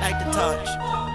Like the torch.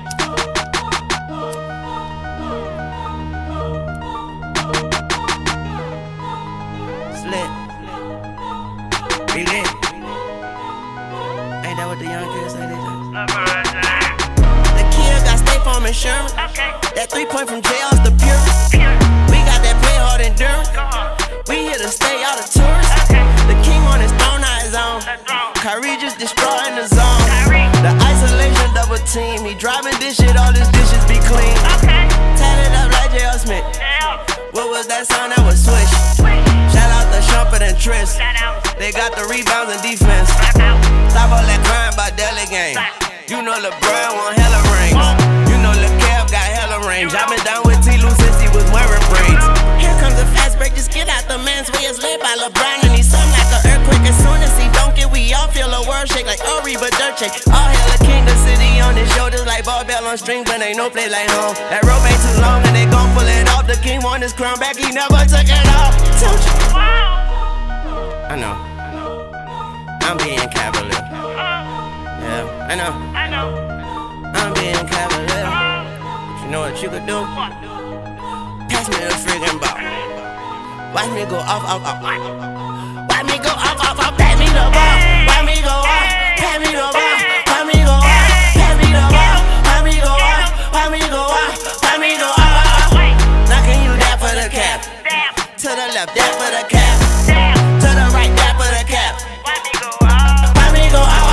Slit. Relit. Ain't that what the young kids say they do? The kid got State Farm insurance. That 3-point from jail's the purest. We got that play hard endurance. We here to stay out of tourists. The king on his throne, not his own. Kyrie just destroying the zone. The isolation double team. He driving this shit, all his dishes be clean. Tatted up like J.L. Smith. What was that sound? That was Swish. Shout out to Shumpert and Triss. They got the rebounds and defense. Stop all that crying by Deli game. You know LeBron want hella rings. You know LeCav got hella range. I've been down with T-Lou since he was wearing braids. Here comes a fast break, just get out the man's way. It's led by LeBron and he's something like an earthquake. As soon as he don't get, we all feel the world shake like Ori, but dirt shake. All hail the king, the city on his shoulders like ball bell on string, but ain't no place like home. That rope ain't too long and they gon' pull it off. The king want his crown back, he never took it off. Don't you? I know. I'm being cavalier. Yeah, I know. I'm being cavalier. But you know what you could do? Pass me the friggin' ball. Watch me go off. Watch me go off. Pass me the ball. Watch me go off. Pass me the ball. Watch me go off. Pass me the ball. Watch me go off. Watch me go off. Watch me go off. Knocking you down for the cap. To the left, down for the cap. To the right, down for the cap. Watch me go off. Watch me go off.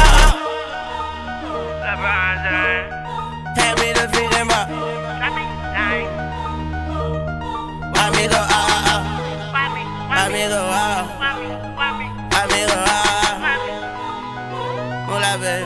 Pass me the friggin' ball. Watch me go off. Watch me go off. Watch me go off. Hola, baby.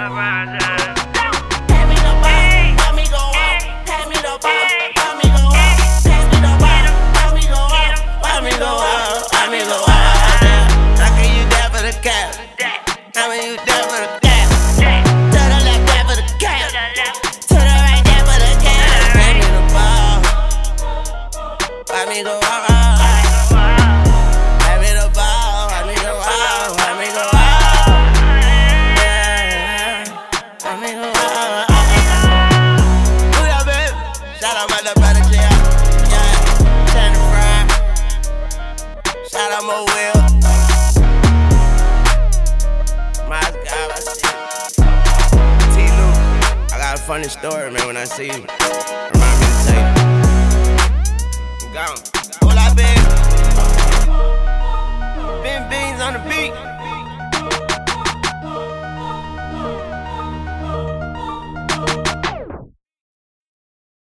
Pass me the ball. Watch me go off. Pass me the ball. Watch me go off. Pass me the ball. Watch me go off. Watch me go off. Watch me go off. Knocking you down for the cap. Knocking you down for the cap. To the left, down for the cap. To the right, down for the cap. Pass me the ball. Watch me go off. Shout out Mo Will. My God, I see you. T-Lou, I got a funny story, man, when I see you. Remind me to tell you. I'm gone. Hola, baby. Ben Beans on the beat.